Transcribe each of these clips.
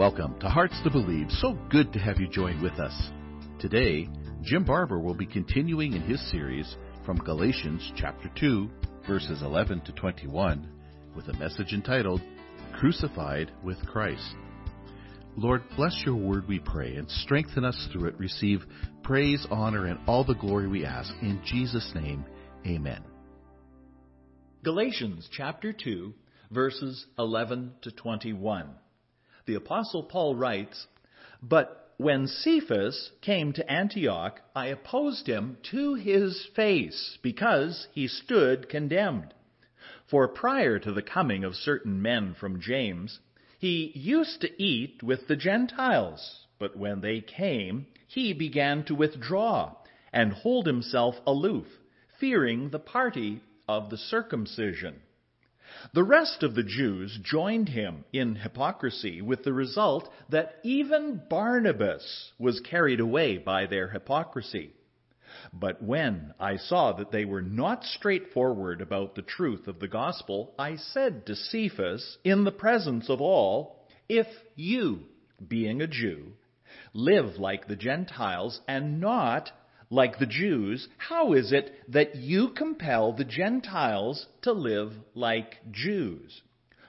Welcome to Hearts to Believe. So good to have you join with us. Today, Jim Barber will be continuing in his series from Galatians chapter 2, verses 11 to 21, with a message entitled, Crucified with Christ. Lord, bless your word, we pray, and strengthen us through it. Receive praise, honor, and all the glory we ask. In Jesus' name, amen. Galatians chapter 2, verses 11 to 21. The Apostle Paul writes, "But when Cephas came to Antioch, I opposed him to his face, because he stood condemned. For prior to the coming of certain men from James, he used to eat with the Gentiles, but when they came, he began to withdraw and hold himself aloof, fearing the party of the circumcision. The rest of the Jews joined him in hypocrisy, with the result that even Barnabas was carried away by their hypocrisy. But when I saw that they were not straightforward about the truth of the gospel, I said to Cephas, in the presence of all, 'If you, being a Jew, live like the Gentiles and not like the Jews, how is it that you compel the Gentiles to live like Jews?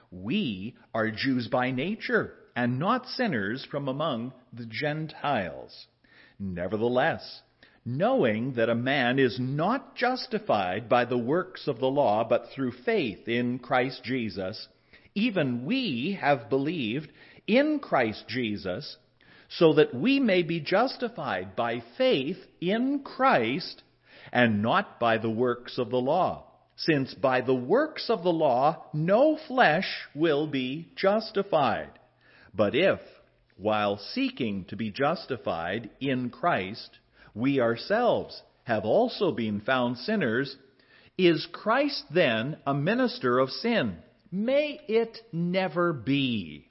We are Jews by nature, and not sinners from among the Gentiles. Nevertheless, knowing that a man is not justified by the works of the law, but through faith in Christ Jesus, even we have believed in Christ Jesus, so that we may be justified by faith in Christ and not by the works of the law, since by the works of the law no flesh will be justified. But if, while seeking to be justified in Christ, we ourselves have also been found sinners, is Christ then a minister of sin? May it never be.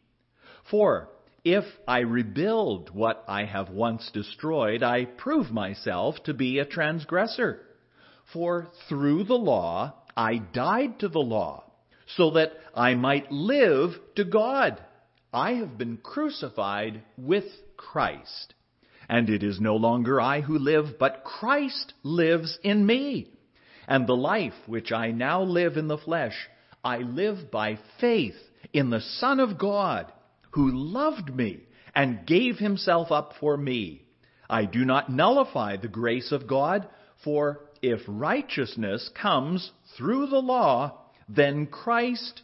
For if I rebuild what I have once destroyed, I prove myself to be a transgressor. For through the law I died to the law, so that I might live to God. I have been crucified with Christ. And it is no longer I who live, but Christ lives in me. And the life which I now live in the flesh, I live by faith in the Son of God, who loved me and gave himself up for me. I do not nullify the grace of God, for if righteousness comes through the law, then Christ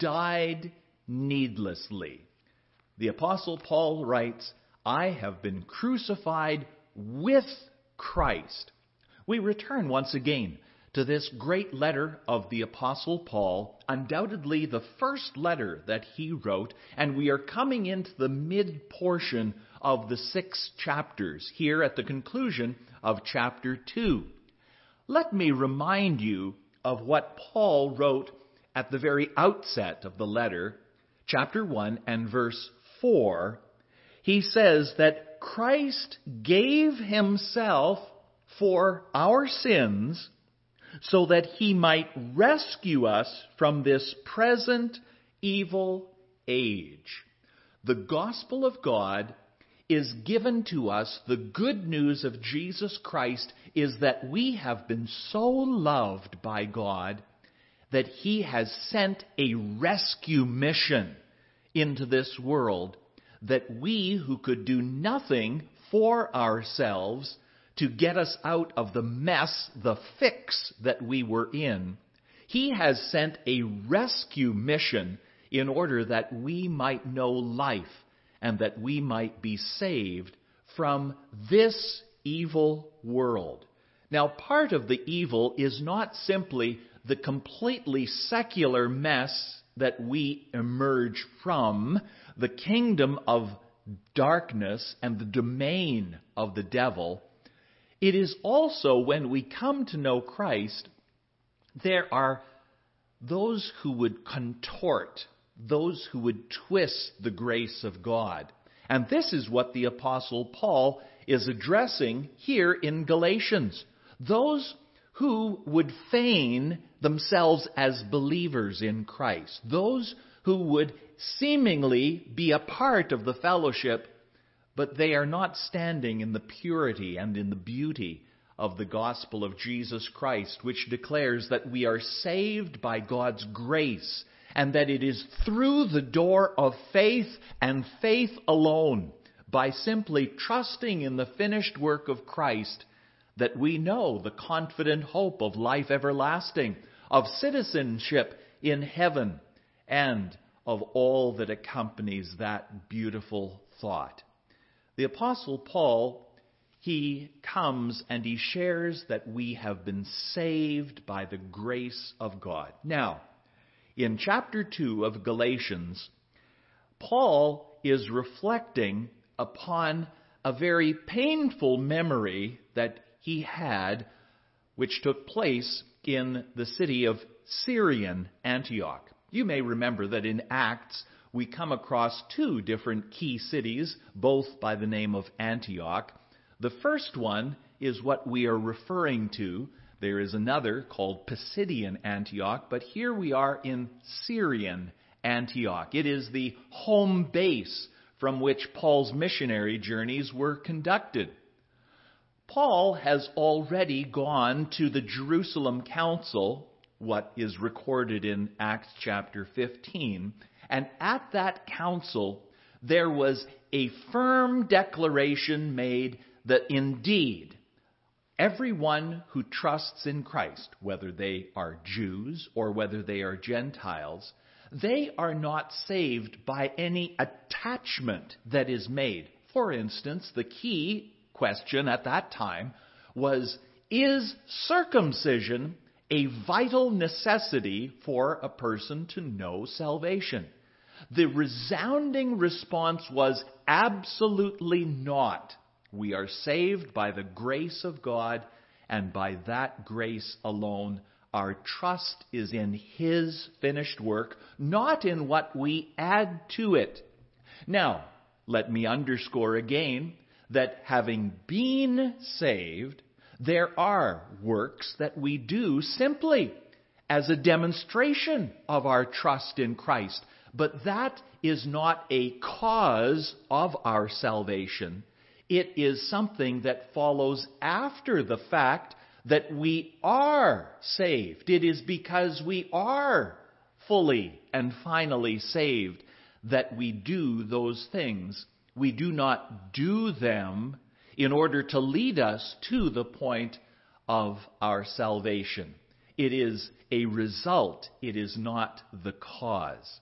died needlessly." The Apostle Paul writes, I have been crucified with Christ. We return once again to this great letter of the Apostle Paul, undoubtedly the first letter that he wrote, and we are coming into the mid-portion of the 6 chapters, here at the conclusion of chapter 2. Let me remind you of what Paul wrote at the very outset of the letter, chapter 1 and verse 4. He says that Christ gave himself for our sins so that he might rescue us from this present evil age. The gospel of God is given to us. The good news of Jesus Christ is that we have been so loved by God that he has sent a rescue mission into this world, that we who could do nothing for ourselves to get us out of the mess, the fix that we were in, he has sent a rescue mission in order that we might know life and that we might be saved from this evil world. Now, part of the evil is not simply the completely secular mess that we emerge from, the kingdom of darkness and the domain of the devil. It is also, when we come to know Christ, there are those who would contort, those who would twist the grace of God. And this is what the Apostle Paul is addressing here in Galatians. Those who would feign themselves as believers in Christ. Those who would seemingly be a part of the fellowship, but they are not standing in the purity and in the beauty of the gospel of Jesus Christ, which declares that we are saved by God's grace, and that it is through the door of faith and faith alone, by simply trusting in the finished work of Christ, that we know the confident hope of life everlasting, of citizenship in heaven, and of all that accompanies that beautiful thought. The Apostle Paul, he comes and he shares that we have been saved by the grace of God. Now, in chapter 2 of Galatians, Paul is reflecting upon a very painful memory that he had, which took place in the city of Syrian Antioch. You may remember that in Acts, we come across two different key cities, both by the name of Antioch. The first one is what we are referring to. There is another called Pisidian Antioch, but here we are in Syrian Antioch. It is the home base from which Paul's missionary journeys were conducted. Paul has already gone to the Jerusalem Council, what is recorded in Acts chapter 15, and at that council there was a firm declaration made that indeed everyone who trusts in Christ, whether they are Jews or whether they are Gentiles, they are not saved by any attachment that is made. For instance, the key question at that time was, is circumcision a vital necessity for a person to know salvation? The resounding response was absolutely not. We are saved by the grace of God, and by that grace alone. Our trust is in His finished work, not in what we add to it. Now, let me underscore again that having been saved, there are works that we do simply as a demonstration of our trust in Christ. But that is not a cause of our salvation. It is something that follows after the fact that we are saved. It is because we are fully and finally saved that we do those things. We do not do them in order to lead us to the point of our salvation. It is a result. It is not the cause.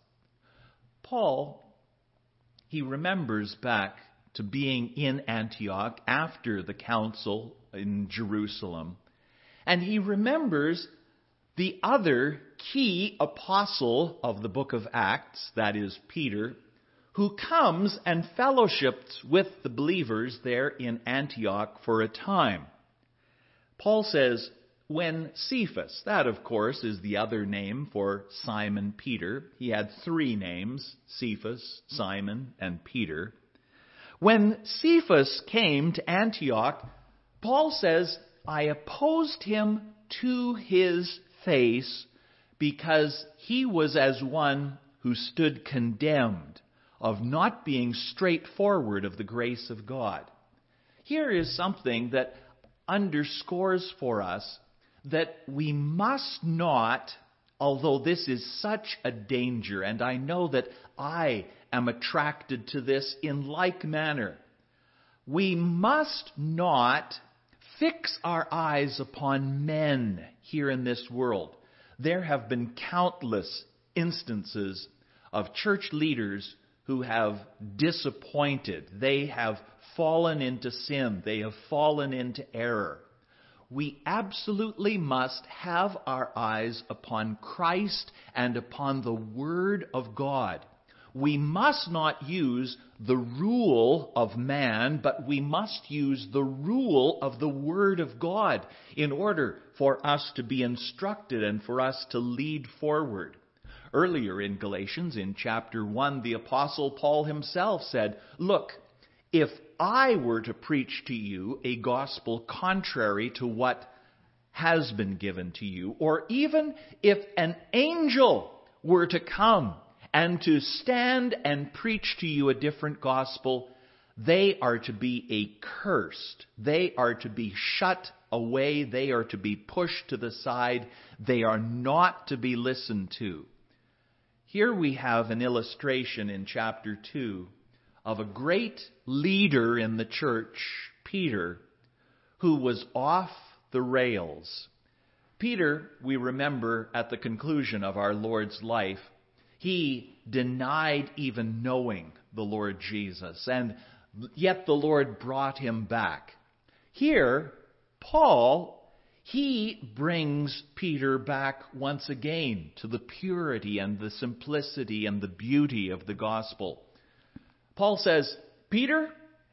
Paul, he remembers back to being in Antioch after the council in Jerusalem, and he remembers the other key apostle of the book of Acts, that is Peter, who comes and fellowships with the believers there in Antioch for a time. Paul says, when Cephas, that of course is the other name for Simon Peter. He had three names, Cephas, Simon, and Peter. When Cephas came to Antioch, Paul says, I opposed him to his face because he was as one who stood condemned of not being straightforward of the grace of God. Here is something that underscores for us that we must not, although this is such a danger, and I know that I am attracted to this in like manner, we must not fix our eyes upon men here in this world. There have been countless instances of church leaders who have disappointed. They have fallen into sin. They have fallen into error. We absolutely must have our eyes upon Christ and upon the Word of God. We must not use the rule of man, but we must use the rule of the Word of God in order for us to be instructed and for us to lead forward. Earlier in Galatians, in chapter 1, the Apostle Paul himself said, look, if I were to preach to you a gospel contrary to what has been given to you, or even if an angel were to come and to stand and preach to you a different gospel, they are to be accursed. They are to be shut away. They are to be pushed to the side. They are not to be listened to. Here we have an illustration in chapter 2 of a great leader in the church, Peter, who was off the rails. Peter, we remember at the conclusion of our Lord's life, he denied even knowing the Lord Jesus, and yet the Lord brought him back. Here, Paul, he brings Peter back once again to the purity and the simplicity and the beauty of the gospel. Paul says, Peter,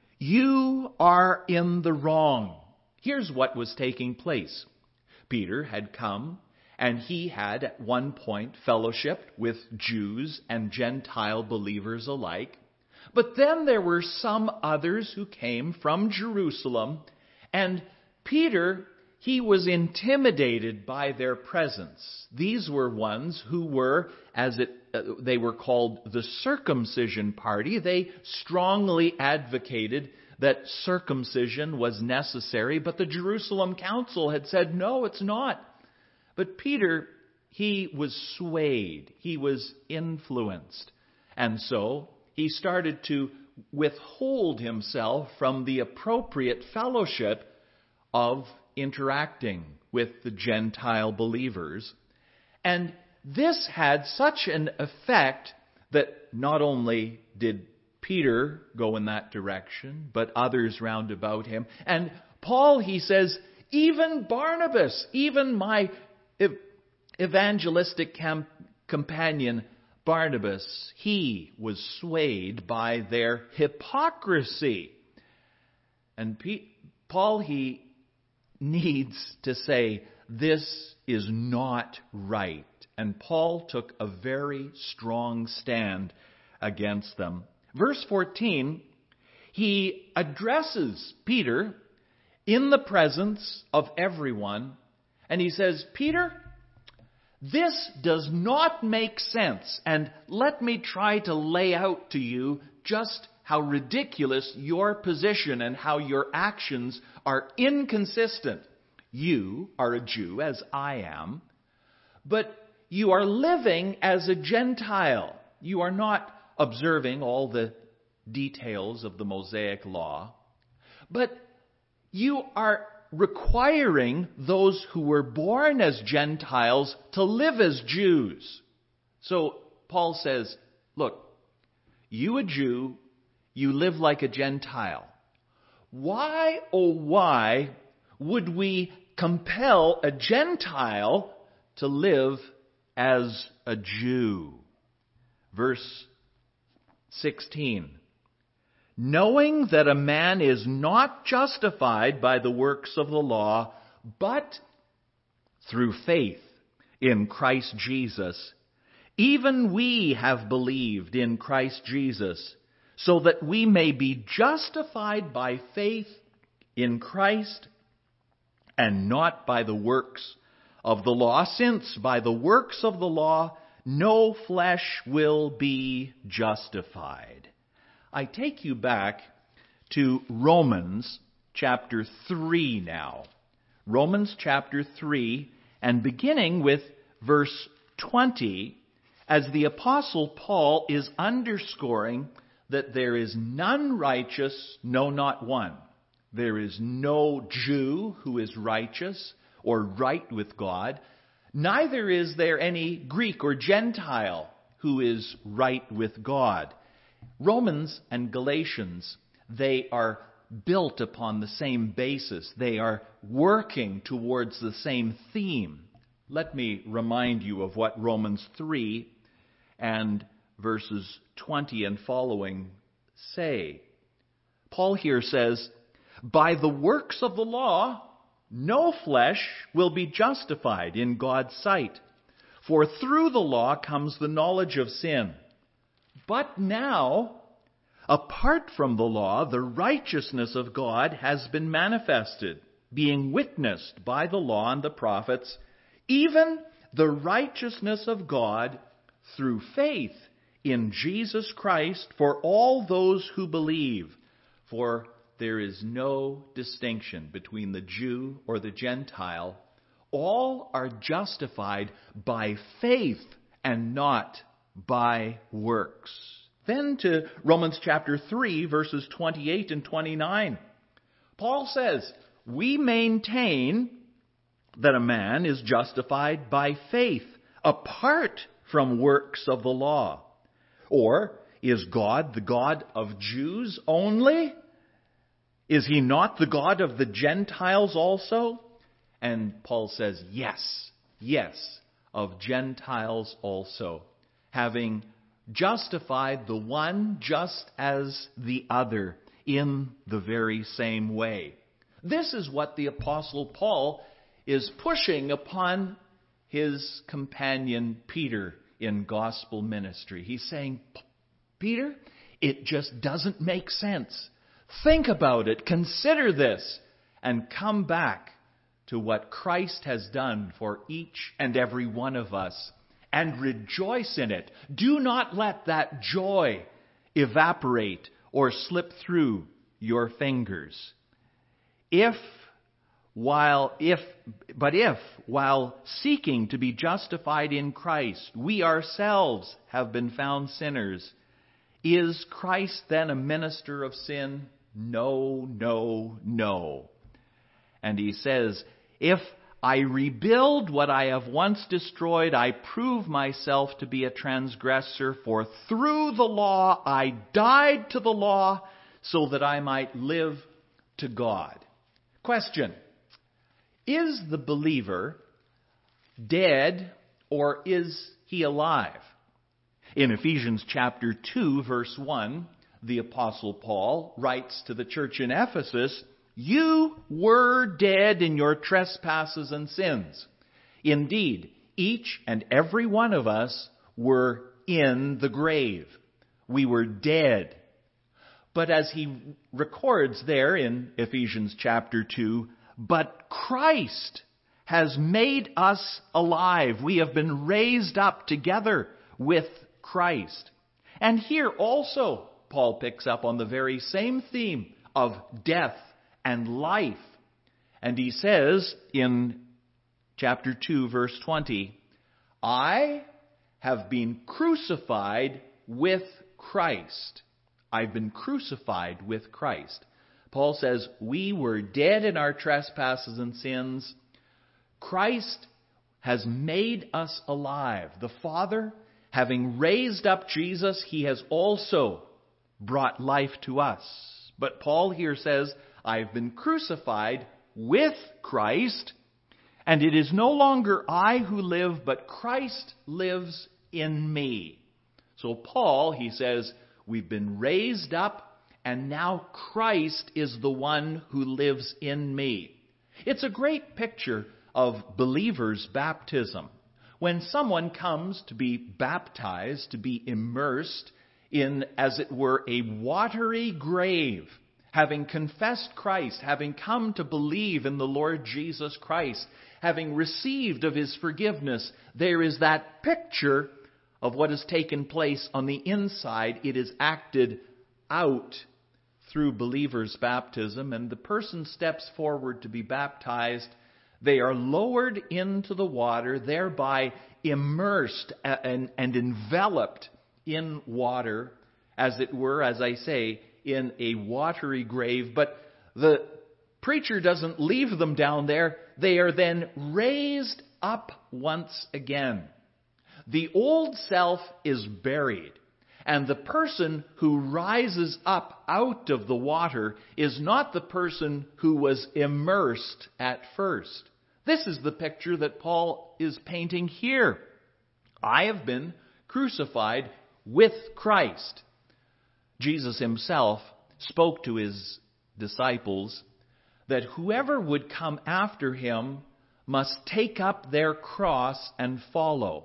you are in the wrong. Here's what was taking place. Peter had come, and he had at one point fellowshiped with Jews and Gentile believers alike. But then there were some others who came from Jerusalem, and Peter, he was intimidated by their presence. These were ones who were, they were called the circumcision party. They strongly advocated that circumcision was necessary, but the Jerusalem council had said, no, it's not. But Peter, he was swayed. He was influenced. And so he started to withhold himself from the appropriate fellowship of interacting with the Gentile believers. And this had such an effect that not only did Peter go in that direction, but others round about him. And Paul, he says, even Barnabas, even my evangelistic companion Barnabas, he was swayed by their hypocrisy. And Paul, he needs to say, this is not right. And Paul took a very strong stand against them. Verse 14, he addresses Peter in the presence of everyone, and he says, Peter, this does not make sense, and let me try to lay out to you just how ridiculous your position and how your actions are inconsistent. You are a Jew, as I am, but you are living as a Gentile. You are not observing all the details of the Mosaic law, but you are requiring those who were born as Gentiles to live as Jews. So Paul says, look, you a Jew, you live like a Gentile. Why, oh why, would we compel a Gentile to live as a Jew? Verse 16. Knowing that a man is not justified by the works of the law, but through faith in Christ Jesus. Even we have believed in Christ Jesus, so that we may be justified by faith in Christ and not by the works of the law, since by the works of the law no flesh will be justified. I take you back to Romans chapter 3 now. Romans chapter 3, and beginning with verse 20, as the Apostle Paul is underscoring that there is none righteous, no, not one. There is no Jew who is righteous or right with God. Neither is there any Greek or Gentile who is right with God. Romans and Galatians, they are built upon the same basis. They are working towards the same theme. Let me remind you of what Romans 3 and verses 20 and following say. Paul here says, by the works of the law, no flesh will be justified in God's sight. For through the law comes the knowledge of sin. But now, apart from the law, the righteousness of God has been manifested, being witnessed by the law and the prophets, even the righteousness of God through faith in Jesus Christ for all those who believe. For there is no distinction between the Jew or the Gentile. All are justified by faith and not by works. Then to Romans chapter 3, verses 28 and 29. Paul says, we maintain that a man is justified by faith apart from works of the law. Or is God the God of Jews only? Is he not the God of the Gentiles also? And Paul says, yes, of Gentiles also, having justified the one just as the other in the very same way. This is what the Apostle Paul is pushing upon his companion Peter in gospel ministry. He's saying, Peter, it just doesn't make sense. Think about it, consider this, and come back to what Christ has done for each and every one of us, and rejoice in it. Do not let that joy evaporate or slip through your fingers. If, while seeking to be justified in Christ, we ourselves have been found sinners, is Christ then a minister of sin? No, no, no. And he says, if I rebuild what I have once destroyed, I prove myself to be a transgressor, for through the law I died to the law so that I might live to God. Question: is the believer dead or is he alive? In Ephesians chapter 2, verse 1, the Apostle Paul writes to the church in Ephesus, you were dead in your trespasses and sins. Indeed, each and every one of us were in the grave. We were dead. But as he records there in Ephesians chapter 2, but Christ has made us alive. We have been raised up together with Christ. And here also, Paul picks up on the very same theme of death and life. And he says in chapter 2, verse 20, I have been crucified with Christ. I've been crucified with Christ. Paul says, we were dead in our trespasses and sins. Christ has made us alive. The Father, having raised up Jesus, he has also brought life to us. But Paul here says, I've been crucified with Christ, and it is no longer I who live, but Christ lives in me. So Paul, he says, we've been raised up, and now Christ is the one who lives in me. It's a great picture of believers' baptism. When someone comes to be baptized, to be immersed in, as it were, a watery grave, having confessed Christ, having come to believe in the Lord Jesus Christ, having received of his forgiveness, there is that picture of what has taken place on the inside. It is acted out through believers' baptism, and the person steps forward to be baptized. They are lowered into the water, thereby immersed and enveloped in water, as it were, as I say, in a watery grave. But the preacher doesn't leave them down there. They are then raised up once again. The old self is buried, and the person who rises up out of the water is not the person who was immersed at first. This is the picture that Paul is painting here. I have been crucified with Christ. Jesus himself spoke to his disciples that whoever would come after him must take up their cross and follow.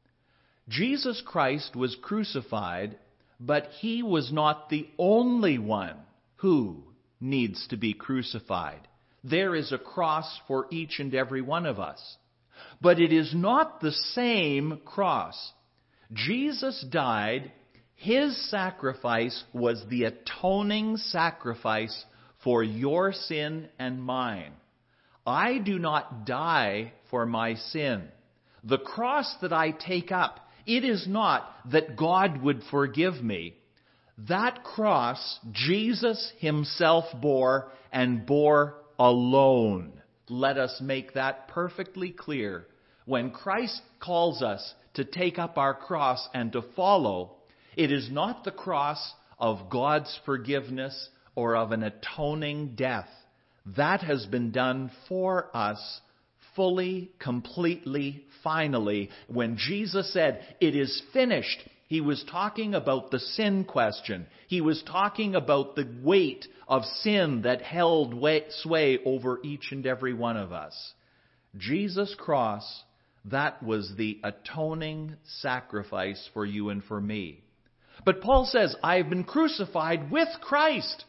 Jesus Christ was crucified, but he was not the only one who needs to be crucified. There is a cross for each and every one of us. But it is not the same cross. Jesus died His sacrifice was the atoning sacrifice for your sin and mine. I do not die for my sin. The cross that I take up, it is not that God would forgive me. That cross Jesus himself bore, and bore alone. Let us make that perfectly clear. When Christ calls us to take up our cross and to follow, it is not the cross of God's forgiveness or of an atoning death. That has been done for us fully, completely, finally. When Jesus said, "It is finished," he was talking about the sin question. He was talking about the weight of sin that held sway over each and every one of us. Jesus' cross, that was the atoning sacrifice for you and for me. But Paul says, I have been crucified with Christ.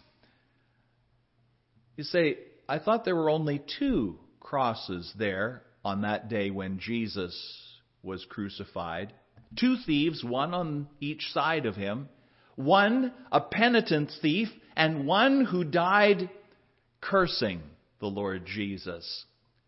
You say, I thought there were only 2 crosses there on that day when Jesus was crucified. 2 thieves, one on each side of him. One, a penitent thief, and one who died cursing the Lord Jesus.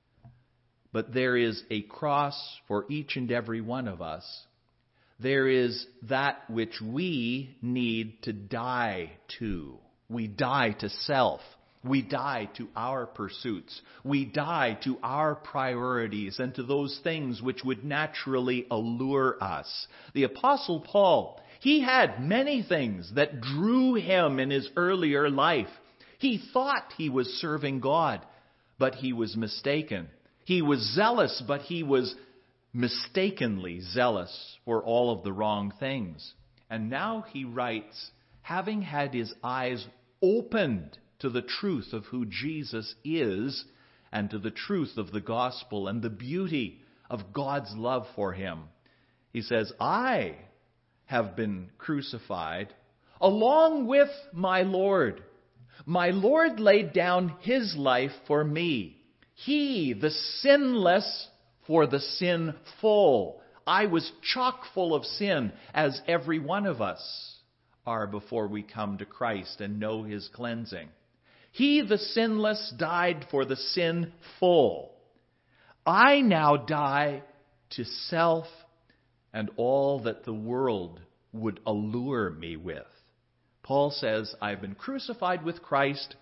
But there is a cross for each and every one of us. There is that which we need to die to. We die to self. We die to our pursuits. We die to our priorities and to those things which would naturally allure us. The Apostle Paul, he had many things that drew him in his earlier life. He thought he was serving God, but he was mistaken. He was zealous, but he was mistakenly zealous for all of the wrong things. And now he writes, having had his eyes opened to the truth of who Jesus is and to the truth of the gospel and the beauty of God's love for him. He says, I have been crucified along with my Lord. My Lord laid down his life for me. He, the sinless, for the sinful. I was chock full of sin, as every one of us are before we come to Christ and know his cleansing. He, the sinless, died for the sinful. I now die to self and all that the world would allure me with. Paul says, I've been crucified with Christ,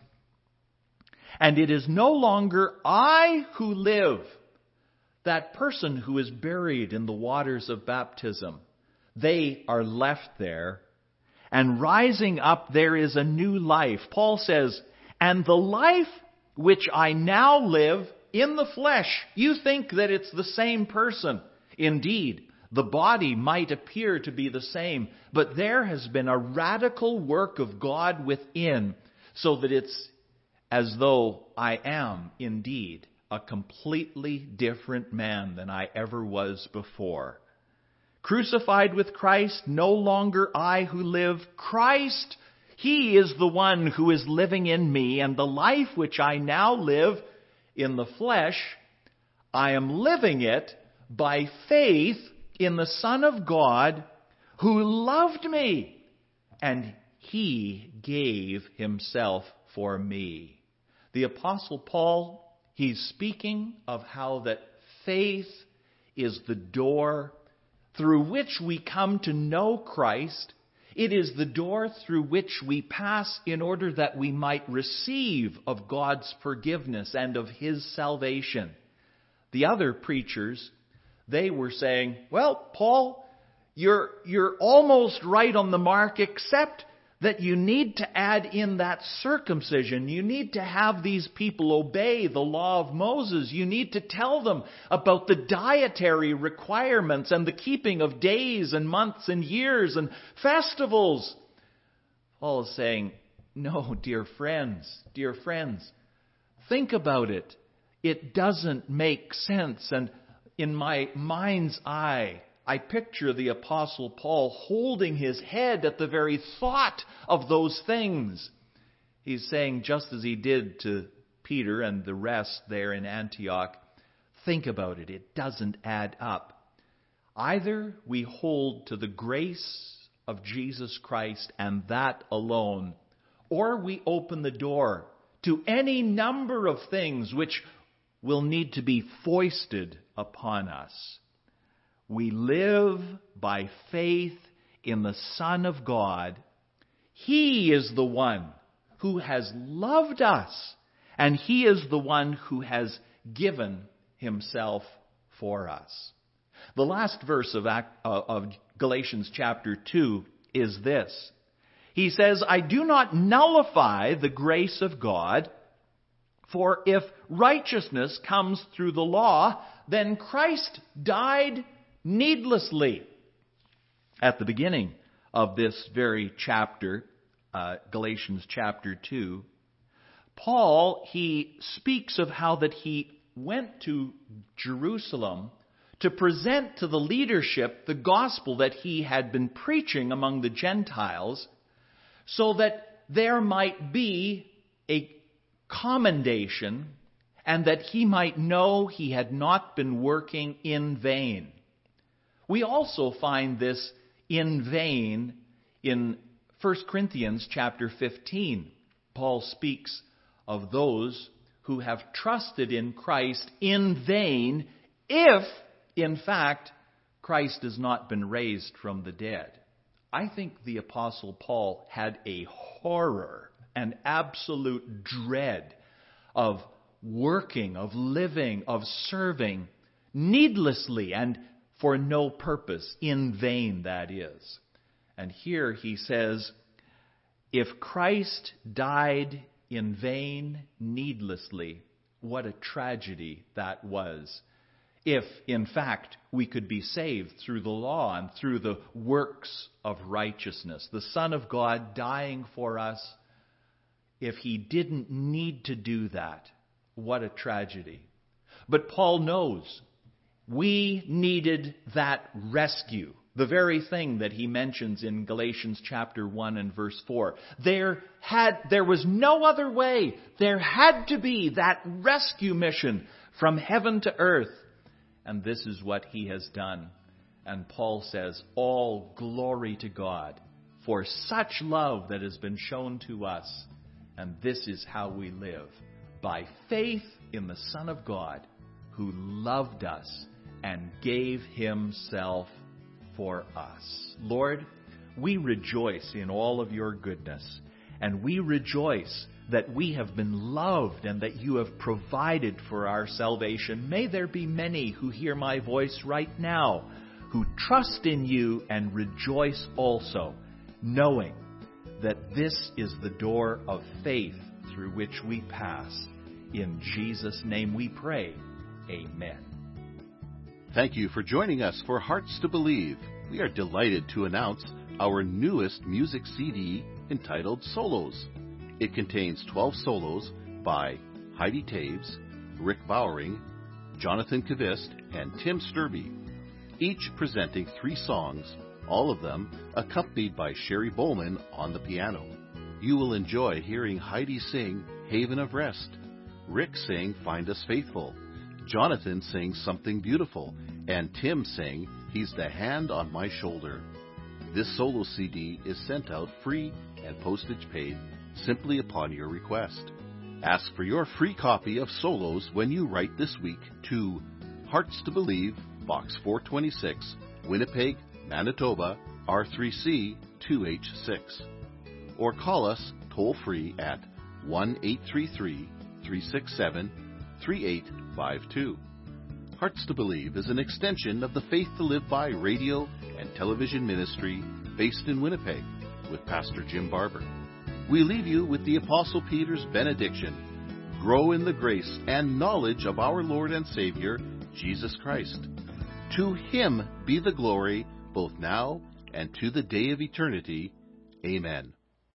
and it is no longer I who live. That person who is buried in the waters of baptism, they are left there, and rising up there is a new life. Paul says, and the life which I now live in the flesh. You think that it's the same person. Indeed, the body might appear to be the same, but there has been a radical work of God within, so that it's as though I am indeed a completely different man than I ever was before. Crucified with Christ, no longer I who live, Christ, he is the one who is living in me, and the life which I now live in the flesh, I am living it by faith in the Son of God who loved me, and he gave himself for me. The Apostle Paul, he's speaking of how that faith is the door through which we come to know Christ. It is the door through which we pass in order that we might receive of God's forgiveness and of his salvation. The other preachers, they were saying, well, Paul, you're almost right on the mark, except that you need to add in that circumcision. You need to have these people obey the law of Moses. You need to tell them about the dietary requirements and the keeping of days and months and years and festivals. Paul is saying, no, dear friends, think about it. It doesn't make sense. And in my mind's eye, I picture the Apostle Paul holding his head at the very thought of those things. He's saying, just as he did to Peter and the rest there in Antioch, think about it. It doesn't add up. Either we hold to the grace of Jesus Christ and that alone, or we open the door to any number of things which will need to be foisted upon us. We live by faith in the Son of God. He is the one who has loved us, and He is the one who has given Himself for us. The last verse of Galatians chapter 2 is this. He says, I do not nullify the grace of God, for if righteousness comes through the law, then Christ died needlessly. At the beginning of this very chapter, Galatians chapter 2, Paul, he speaks of how that he went to Jerusalem to present to the leadership the gospel that he had been preaching among the Gentiles, so that there might be a commendation and that he might know he had not been working in vain. We also find this in vain in 1 Corinthians chapter 15. Paul speaks of those who have trusted in Christ in vain if, in fact, Christ has not been raised from the dead. I think the Apostle Paul had a horror, an absolute dread of working, of living, of serving needlessly and for no purpose, in vain, that is. And here he says, if Christ died in vain, needlessly, what a tragedy that was. If, in fact, we could be saved through the law and through the works of righteousness, the Son of God dying for us, if He didn't need to do that, what a tragedy. But Paul knows we needed that rescue, the very thing that he mentions in Galatians chapter 1 and verse 4. There was no other way. There had to be that rescue mission from heaven to earth. And this is what He has done. And Paul says, all glory to God for such love that has been shown to us. And this is how we live, by faith in the Son of God, who loved us and gave Himself for us. Lord, we rejoice in all of Your goodness, and we rejoice that we have been loved and that You have provided for our salvation. May there be many who hear my voice right now who trust in You and rejoice also, knowing that this is the door of faith through which we pass. In Jesus' name we pray. Amen. Thank you for joining us for Hearts to Believe. We are delighted to announce our newest music CD entitled Solos. It contains 12 solos by Heidi Taves, Rick Bowering, Jonathan Kvist, and Tim Sturby, each presenting 3 songs, all of them accompanied by Sherry Bowman on the piano. You will enjoy hearing Heidi sing Haven of Rest, Rick sing Find Us Faithful, Jonathan sings Something Beautiful, and Tim sing He's the Hand on My Shoulder. This solo CD is sent out free and postage paid simply upon your request. Ask for your free copy of Solos when you write this week to Hearts to Believe, Box 426, Winnipeg, Manitoba, R3C 2H6. Or call us toll-free at 1-833-367-3852. Hearts to Believe is an extension of the Faith to Live By radio and television ministry based in Winnipeg with Pastor Jim Barber. We leave you with the Apostle Peter's benediction. Grow in the grace and knowledge of our Lord and Savior, Jesus Christ. To Him be the glory, both now and to the day of eternity. Amen.